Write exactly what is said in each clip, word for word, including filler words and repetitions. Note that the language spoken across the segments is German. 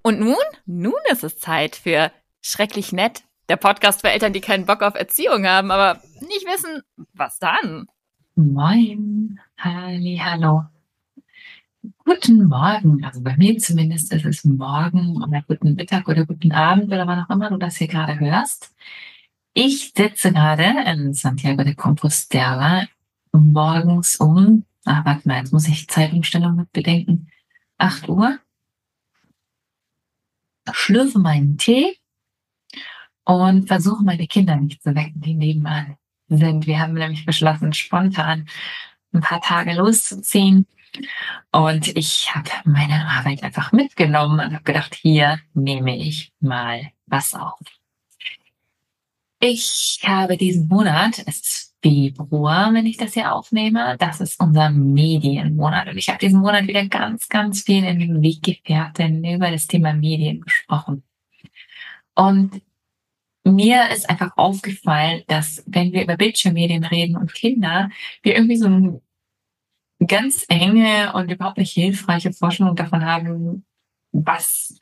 Und nun? Nun ist es Zeit für Schrecklich Nett, der Podcast für Eltern, die keinen Bock auf Erziehung haben, aber nicht wissen, was dann. Moin, halli, hallo. Guten Morgen, also bei mir zumindest ist es morgen oder guten Mittag oder guten Abend oder wann auch immer du das hier gerade hörst. Ich sitze gerade in Santiago de Compostela morgens um, ach warte mal, jetzt muss ich Zeitumstellung mit bedenken, acht Uhr, schlürfe meinen Tee und versuche meine Kinder nicht zu wecken, die nebenan sind. Wir haben nämlich beschlossen, spontan ein paar Tage loszuziehen. Und ich habe meine Arbeit einfach mitgenommen und habe gedacht, hier nehme ich mal was auf. Ich habe diesen Monat, es ist Februar, wenn ich das hier aufnehme, das ist unser Medienmonat. Und ich habe diesen Monat wieder ganz, ganz viel in den Weggefährten über das Thema Medien gesprochen. Und mir ist einfach aufgefallen, dass wenn wir über Bildschirmmedien reden und Kinder, wir irgendwie so ein ganz enge und überhaupt nicht hilfreiche Vorstellung davon haben, was,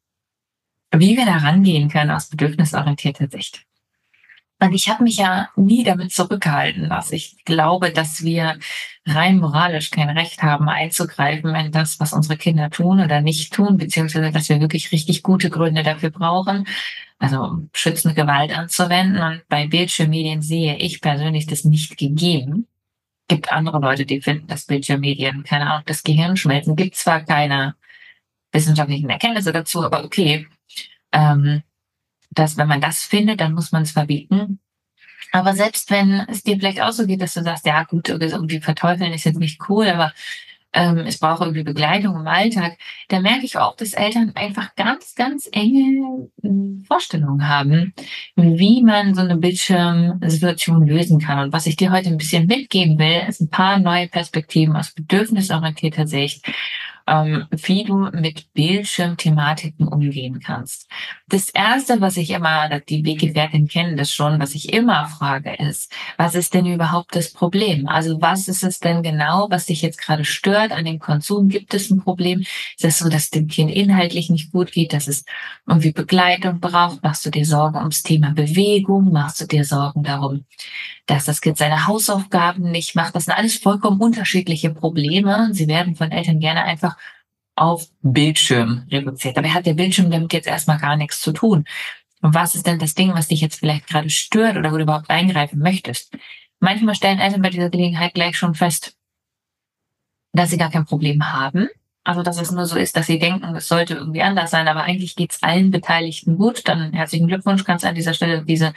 wie wir da rangehen können aus bedürfnisorientierter Sicht. Und ich habe mich ja nie damit zurückgehalten lassen. Ich glaube, dass wir rein moralisch kein Recht haben, einzugreifen in das, was unsere Kinder tun oder nicht tun, beziehungsweise dass wir wirklich richtig gute Gründe dafür brauchen, also um schützende Gewalt anzuwenden. Und bei Bildschirmmedien sehe ich persönlich das nicht gegeben. Gibt andere Leute, die finden, dass Bildschirmmedien, keine Ahnung, das Gehirn schmelzen. Gibt zwar keine wissenschaftlichen Erkenntnisse dazu, aber okay, ähm, dass wenn man das findet, dann muss man es verbieten. Aber selbst wenn es dir vielleicht auch so geht, dass du sagst, ja gut, irgendwie verteufeln ist jetzt nicht cool, aber ähm, es braucht irgendwie Begleitung im Alltag, da merke ich auch, dass Eltern einfach ganz, ganz enge äh, Vorstellungen haben, wie man so eine Bildschirmsituation lösen kann. Und was ich dir heute ein bisschen mitgeben will, ist ein paar neue Perspektiven aus bedürfnisorientierter Sicht, ähm, wie du mit Bildschirmthematiken umgehen kannst. Das Erste, was ich immer, die Weggefährten kennen das schon, was ich immer frage, ist, was ist denn überhaupt das Problem? Also was ist es denn genau, was dich jetzt gerade stört an dem Konsum? Gibt es ein Problem? Ist es so, dass dem Kind inhaltlich nicht gut geht, dass es irgendwie Begleitung braucht? Machst du dir Sorgen ums Thema Bewegung? Machst du dir Sorgen darum, dass das Kind seine Hausaufgaben nicht macht? Das sind alles vollkommen unterschiedliche Probleme. Sie werden von Eltern gerne einfach auf Bildschirm reduziert. Dabei hat der Bildschirm damit jetzt erstmal gar nichts zu tun. Und was ist denn das Ding, was dich jetzt vielleicht gerade stört oder wo du überhaupt eingreifen möchtest? Manchmal stellen Eltern bei dieser Gelegenheit gleich schon fest, dass sie gar kein Problem haben. Also, dass es nur so ist, dass sie denken, es sollte irgendwie anders sein, aber eigentlich geht es allen Beteiligten gut. Dann herzlichen Glückwunsch, kannst du an dieser Stelle diese,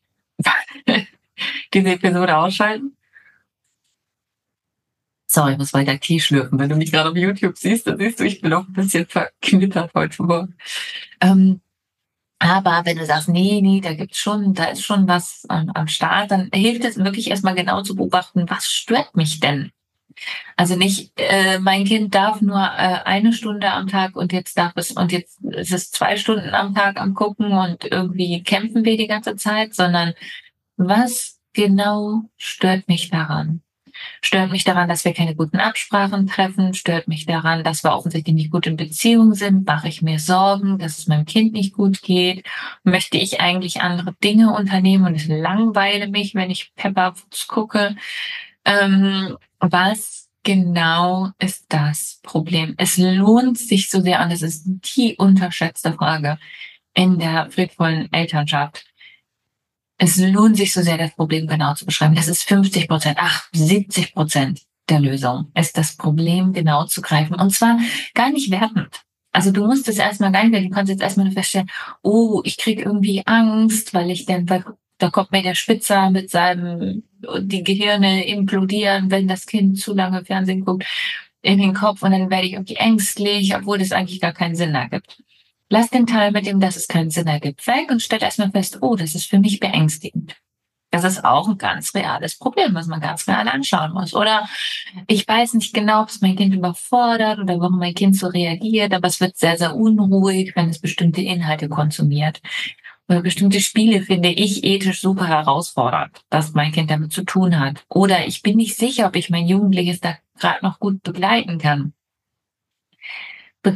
diese Episode ausschalten. Sorry, ich muss weiter Tee schlürfen. Wenn du mich gerade auf YouTube siehst, dann siehst du, ich bin auch ein bisschen verknittert heute Morgen. Ähm, aber wenn du sagst, nee, nee, da gibt's schon, da ist schon was am, am Start, dann hilft es wirklich erstmal genau zu beobachten, was stört mich denn? Also nicht, äh, mein Kind darf nur äh, eine Stunde am Tag und jetzt darf es, und jetzt ist es zwei Stunden am Tag am Gucken und irgendwie kämpfen wir die ganze Zeit, sondern was genau stört mich daran? Stört mich daran, dass wir keine guten Absprachen treffen? Stört mich daran, dass wir offensichtlich nicht gut in Beziehung sind? Mache ich mir Sorgen, dass es meinem Kind nicht gut geht? Möchte ich eigentlich andere Dinge unternehmen und es langweile mich, wenn ich Pepperwoods gucke? Ähm, was genau ist das Problem? Es lohnt sich so sehr, und das ist die unterschätzte Frage in der friedvollen Elternschaft. Es lohnt sich so sehr, das Problem genau zu beschreiben. Das ist fünfzig Prozent, ach, siebzig Prozent der Lösung ist das Problem genau zu greifen. Und zwar gar nicht wertend. Also du musst es erstmal gar nicht, du kannst jetzt erstmal nur feststellen, oh, ich kriege irgendwie Angst, weil ich dann, da kommt mir der Spitzer mit seinem, die Gehirne implodieren, wenn das Kind zu lange Fernsehen guckt, in den Kopf, und dann werde ich irgendwie ängstlich, obwohl das eigentlich gar keinen Sinn ergibt. Lass den Teil mit dem, dass es keinen Sinn ergibt, weg und stell erstmal fest, oh, das ist für mich beängstigend. Das ist auch ein ganz reales Problem, was man ganz real anschauen muss. Oder ich weiß nicht genau, ob es mein Kind überfordert oder warum mein Kind so reagiert, aber es wird sehr, sehr unruhig, wenn es bestimmte Inhalte konsumiert. Oder bestimmte Spiele finde ich ethisch super herausfordernd, dass mein Kind damit zu tun hat. Oder ich bin nicht sicher, ob ich mein Jugendliches da gerade noch gut begleiten kann. Be-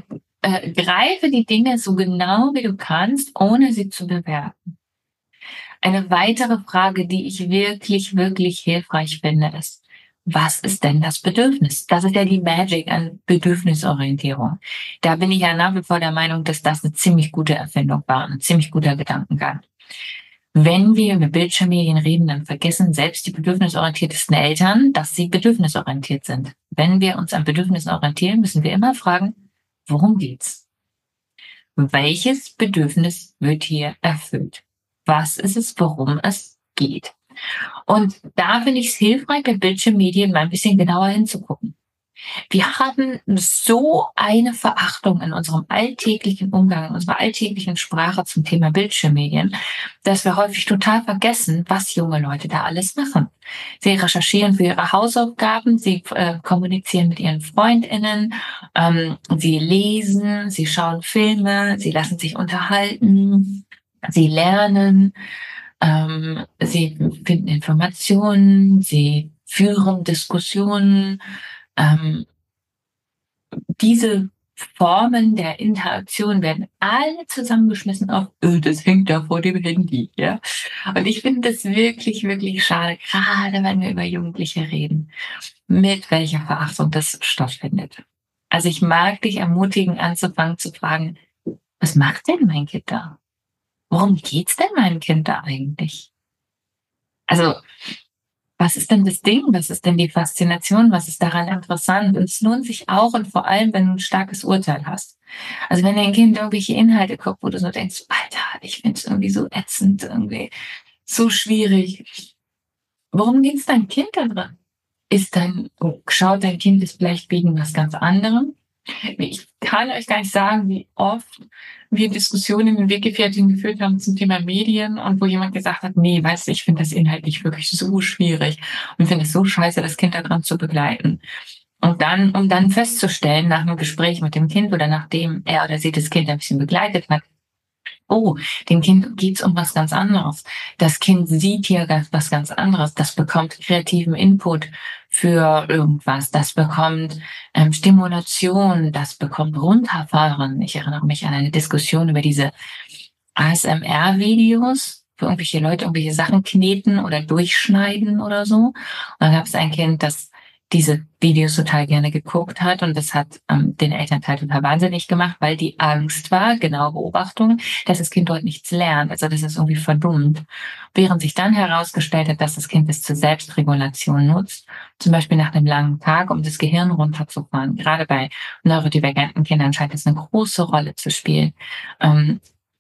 äh, greife die Dinge so genau wie du kannst, ohne sie zu bewerten. Eine weitere Frage, die ich wirklich, wirklich hilfreich finde, ist, was ist denn das Bedürfnis? Das ist ja die Magic an Bedürfnisorientierung. Da bin ich ja nach wie vor der Meinung, dass das eine ziemlich gute Erfindung war, ein ziemlich guter Gedankengang. Wenn wir über Bildschirmmedien reden, dann vergessen selbst die bedürfnisorientiertesten Eltern, dass sie bedürfnisorientiert sind. Wenn wir uns an Bedürfnissen orientieren, müssen wir immer fragen, worum geht's? Welches Bedürfnis wird hier erfüllt? Was ist es, worum es geht? Und da finde ich es hilfreich, bei Bildschirmmedien mal ein bisschen genauer hinzugucken. Wir haben so eine Verachtung in unserem alltäglichen Umgang, in unserer alltäglichen Sprache zum Thema Bildschirmmedien, dass wir häufig total vergessen, was junge Leute da alles machen. Sie recherchieren für ihre Hausaufgaben, sie äh, kommunizieren mit ihren FreundInnen, ähm, sie lesen, sie schauen Filme, sie lassen sich unterhalten, sie lernen, ähm, sie finden Informationen, sie führen Diskussionen. Ähm, diese Formen der Interaktion werden alle zusammengeschmissen auf, öh, das hängt da vor dem Handy, ja. Und ich finde das wirklich, wirklich schade, gerade wenn wir über Jugendliche reden, mit welcher Verachtung das stattfindet. Also ich mag dich ermutigen, anzufangen zu fragen, was macht denn mein Kind da? Worum geht's denn meinem Kind da eigentlich? Also, was ist denn das Ding? Was ist denn die Faszination? Was ist daran interessant? Und es lohnt sich auch und vor allem, wenn du ein starkes Urteil hast. Also wenn dein Kind irgendwelche Inhalte guckt, wo du so denkst, Alter, ich finde es irgendwie so ätzend, irgendwie so schwierig. Worum geht's deinem Kind da drin? Ist dein, schaut dein Kind es vielleicht wegen was ganz anderem? Ich kann euch gar nicht sagen, wie oft wir Diskussionen in Weggefährten geführt haben zum Thema Medien und wo jemand gesagt hat, nee, weißt du, ich finde das inhaltlich wirklich so schwierig und finde es so scheiße, das Kind daran zu begleiten. Und dann, um dann festzustellen, nach einem Gespräch mit dem Kind oder nachdem er oder sie das Kind ein bisschen begleitet hat, oh, dem Kind geht's um was ganz anderes. Das Kind sieht hier was ganz anderes. Das bekommt kreativen Input für irgendwas. Das bekommt ähm, Stimulation. Das bekommt Runterfahren. Ich erinnere mich an eine Diskussion über diese A S M R-Videos, wo irgendwelche Leute irgendwelche Sachen kneten oder durchschneiden oder so. Und dann gab es ein Kind, das diese Videos total gerne geguckt hat und das hat ähm, den Elternteil total wahnsinnig gemacht, weil die Angst war, genau Beobachtung, dass das Kind dort nichts lernt, also das ist irgendwie verdummt. Während sich dann herausgestellt hat, dass das Kind es zur Selbstregulation nutzt, zum Beispiel nach einem langen Tag, um das Gehirn runterzufahren. Gerade bei neurodivergenten Kindern scheint es eine große Rolle zu spielen, ähm,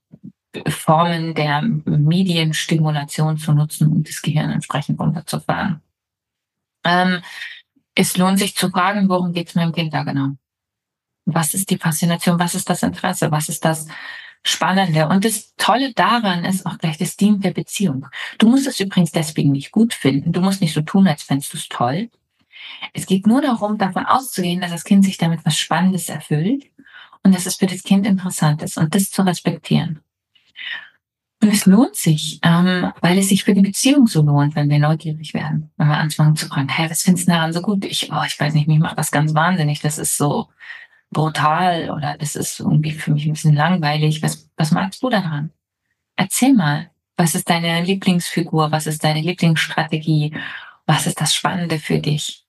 Formen der Medienstimulation zu nutzen, um das Gehirn entsprechend runterzufahren. Ähm, Es lohnt sich zu fragen, worum geht es meinem Kind da genau? Was ist die Faszination? Was ist das Interesse? Was ist das Spannende? Und das Tolle daran ist auch gleich, das dient der Beziehung. Du musst es übrigens deswegen nicht gut finden. Du musst nicht so tun, als fändest du es toll. Es geht nur darum, davon auszugehen, dass das Kind sich damit was Spannendes erfüllt und dass es für das Kind interessant ist und das zu respektieren. Und es lohnt sich, ähm, weil es sich für die Beziehung so lohnt, wenn wir neugierig werden. Wenn wir anfangen zu fragen, hey, was findest du daran so gut? Ich, oh, ich weiß nicht, mich macht das ganz wahnsinnig. Das ist so brutal oder das ist irgendwie für mich ein bisschen langweilig. Was, was magst du daran? Erzähl mal. Was ist deine Lieblingsfigur? Was ist deine Lieblingsstrategie? Was ist das Spannende für dich?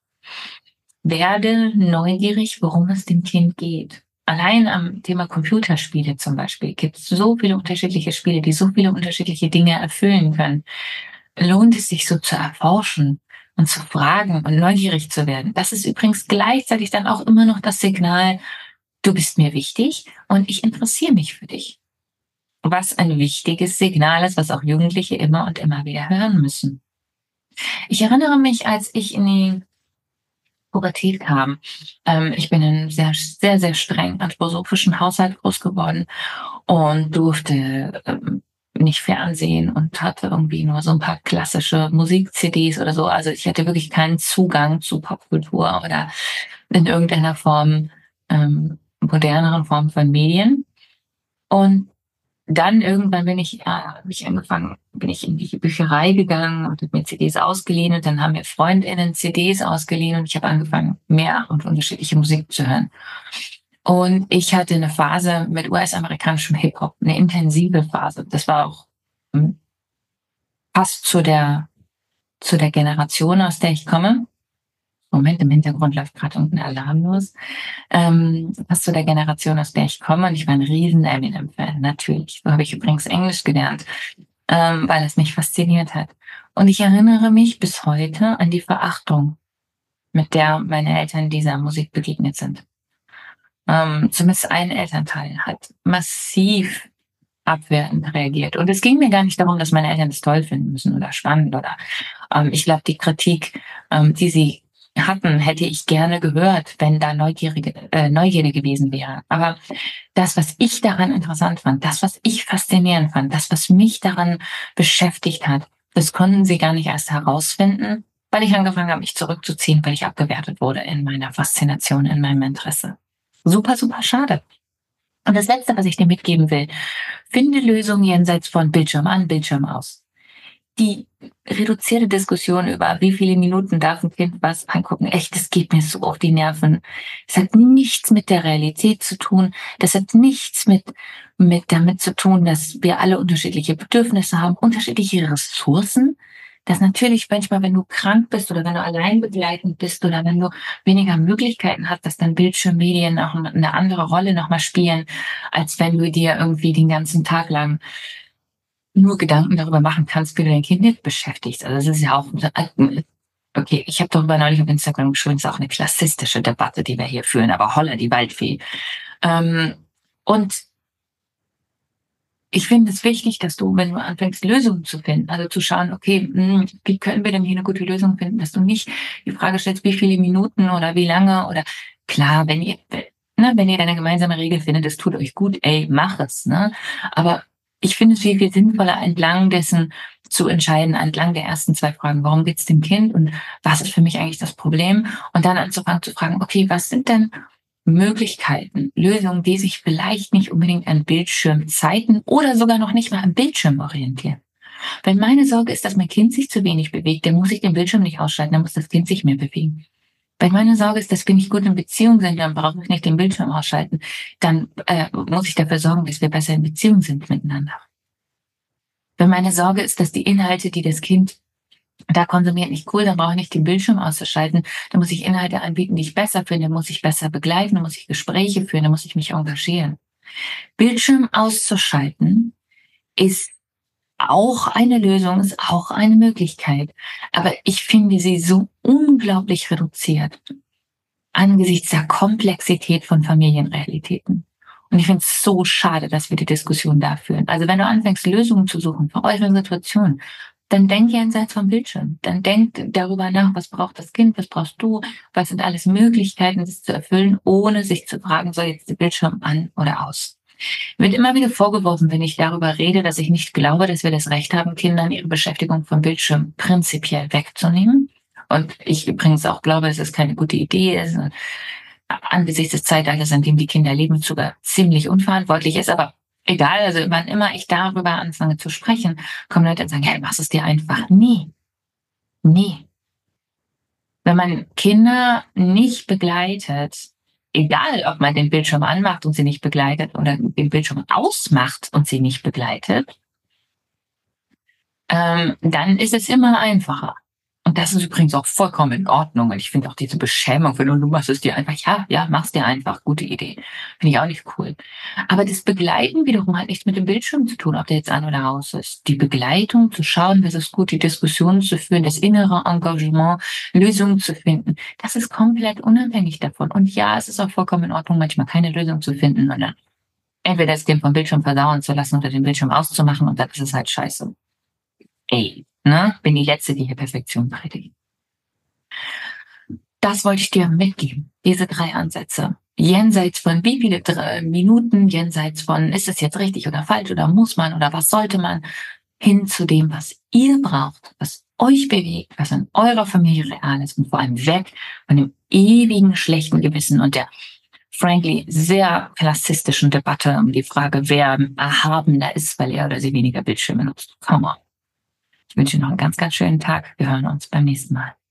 Werde neugierig, worum es dem Kind geht. Allein am Thema Computerspiele zum Beispiel gibt es so viele unterschiedliche Spiele, die so viele unterschiedliche Dinge erfüllen können. Lohnt es sich so zu erforschen und zu fragen und neugierig zu werden. Das ist übrigens gleichzeitig dann auch immer noch das Signal, du bist mir wichtig und ich interessiere mich für dich. Was ein wichtiges Signal ist, was auch Jugendliche immer und immer wieder hören müssen. Ich erinnere mich, als ich in die Pubertät kam. Ähm, ich bin in einem sehr, sehr, sehr streng anthroposophischen Haushalt groß geworden und durfte ähm, nicht Fernsehen und hatte irgendwie nur so ein paar klassische Musik-C Ds oder so. Also ich hatte wirklich keinen Zugang zu Popkultur oder in irgendeiner Form ähm, moderneren Form von Medien. Und dann irgendwann bin ich, ja, habe ich angefangen, bin ich in die Bücherei gegangen und habe mir C Ds ausgeliehen und dann haben mir FreundInnen C Ds ausgeliehen und ich habe angefangen, mehr und unterschiedliche Musik zu hören. Und ich hatte eine Phase mit U S-amerikanischem Hip-Hop, eine intensive Phase. Das war auch hm, passt zu der, zu der Generation, aus der ich komme. Moment, im Hintergrund läuft gerade irgendein Alarm los. Ähm, passt zu der Generation, aus der ich komme. Und ich war ein riesen Eminem-Fan, natürlich. So habe ich übrigens Englisch gelernt, ähm, weil es mich fasziniert hat. Und ich erinnere mich bis heute an die Verachtung, mit der meine Eltern dieser Musik begegnet sind. Ähm, zumindest ein Elternteil hat massiv abwertend reagiert. Und es ging mir gar nicht darum, dass meine Eltern es toll finden müssen oder spannend oder ähm, ich glaube, die Kritik, ähm, die sie hatten, hätte ich gerne gehört, wenn da Neugierige, äh, Neugierde gewesen wäre. Aber das, was ich daran interessant fand, das, was ich faszinierend fand, das, was mich daran beschäftigt hat, das konnten sie gar nicht erst herausfinden, weil ich angefangen habe, mich zurückzuziehen, weil ich abgewertet wurde in meiner Faszination, in meinem Interesse. Super, super schade. Und das Letzte, was ich dir mitgeben will, finde Lösungen jenseits von Bildschirm an, Bildschirm aus. Die reduzierte Diskussion über wie viele Minuten darf ein Kind was angucken, echt, das geht mir so auf die Nerven. Das hat nichts mit der Realität zu tun. Das hat nichts mit, mit damit zu tun, dass wir alle unterschiedliche Bedürfnisse haben, unterschiedliche Ressourcen. Dass natürlich manchmal, wenn du krank bist oder wenn du allein begleitend bist oder wenn du weniger Möglichkeiten hast, dass dann Bildschirmmedien auch eine andere Rolle nochmal spielen, als wenn du dir irgendwie den ganzen Tag lang nur Gedanken darüber machen kannst, wie du dein Kind nicht beschäftigst. Also das ist ja auch, okay, ich habe darüber neulich auf Instagram geschrieben, es ist auch eine klassistische Debatte, die wir hier führen, aber holla, die Waldfee. Ähm, und ich finde es wichtig, dass du, wenn du anfängst, Lösungen zu finden, also zu schauen, okay, mh, wie können wir denn hier eine gute Lösung finden, dass du nicht die Frage stellst, wie viele Minuten oder wie lange oder klar, wenn ihr, ne, wenn ihr eine gemeinsame Regel findet, das tut euch gut, ey, mach es, ne? Aber ich finde es viel, viel sinnvoller, entlang dessen zu entscheiden, entlang der ersten zwei Fragen, warum geht's dem Kind und was ist für mich eigentlich das Problem? Und dann anzufangen zu fragen, okay, was sind denn Möglichkeiten, Lösungen, die sich vielleicht nicht unbedingt an Bildschirmzeiten oder sogar noch nicht mal am Bildschirm orientieren. Wenn meine Sorge ist, dass mein Kind sich zu wenig bewegt, dann muss ich den Bildschirm nicht ausschalten, dann muss das Kind sich mehr bewegen. Wenn meine Sorge ist, dass wir nicht gut in Beziehung sind, dann brauche ich nicht den Bildschirm ausschalten. Dann äh, muss ich dafür sorgen, dass wir besser in Beziehung sind miteinander. Wenn meine Sorge ist, dass die Inhalte, die das Kind da konsumiert, nicht cool, dann brauche ich nicht den Bildschirm auszuschalten. Dann muss ich Inhalte anbieten, die ich besser finde, dann muss ich besser begleiten, dann muss ich Gespräche führen, dann muss ich mich engagieren. Bildschirm auszuschalten ist auch eine Lösung, ist auch eine Möglichkeit. Aber ich finde sie so unglaublich reduziert angesichts der Komplexität von Familienrealitäten. Und ich finde es so schade, dass wir die Diskussion da führen. Also wenn du anfängst, Lösungen zu suchen für eure Situation, dann denk jenseits vom Bildschirm. Dann denk darüber nach, was braucht das Kind, was brauchst du, was sind alles Möglichkeiten, das zu erfüllen, ohne sich zu fragen, soll jetzt der Bildschirm an oder aus. Mir wird immer wieder vorgeworfen, wenn ich darüber rede, dass ich nicht glaube, dass wir das Recht haben, Kindern ihre Beschäftigung vom Bildschirm prinzipiell wegzunehmen. Und ich übrigens auch glaube, dass es keine gute Idee ist. Angesichts des Zeitalters, in dem die Kinder leben, sogar ziemlich unverantwortlich ist. Aber egal, also wann immer ich darüber anfange zu sprechen, kommen Leute und sagen, hey, mach es dir einfach. Nie. Nie. Wenn man Kinder nicht begleitet, egal ob man den Bildschirm anmacht und sie nicht begleitet oder den Bildschirm ausmacht und sie nicht begleitet, ähm, dann ist es immer einfacher. Und das ist übrigens auch vollkommen in Ordnung. Und ich finde auch diese Beschämung, wenn du, du machst es dir einfach, ja, ja, mach's dir einfach, gute Idee. Finde ich auch nicht cool. Aber das Begleiten wiederum hat nichts mit dem Bildschirm zu tun, ob der jetzt an oder aus ist. Die Begleitung, zu schauen, was ist gut, die Diskussionen zu führen, das innere Engagement, Lösungen zu finden, das ist komplett unabhängig davon. Und ja, es ist auch vollkommen in Ordnung, manchmal keine Lösung zu finden, sondern entweder das Kind vom Bildschirm verdauern zu lassen oder den Bildschirm auszumachen und dann ist es halt scheiße. Ey, ne? Bin die Letzte, die hier Perfektion predigt. Das wollte ich dir mitgeben, diese drei Ansätze. Jenseits von wie viele drei Minuten, jenseits von ist es jetzt richtig oder falsch oder muss man oder was sollte man, hin zu dem, was ihr braucht, was euch bewegt, was in eurer Familie real ist und vor allem weg von dem ewigen schlechten Gewissen und der frankly sehr klassistischen Debatte um die Frage, wer erhabener ist, weil er oder sie weniger Bildschirme nutzt. Come on. Ich wünsche dir noch einen ganz, ganz schönen Tag. Wir hören uns beim nächsten Mal.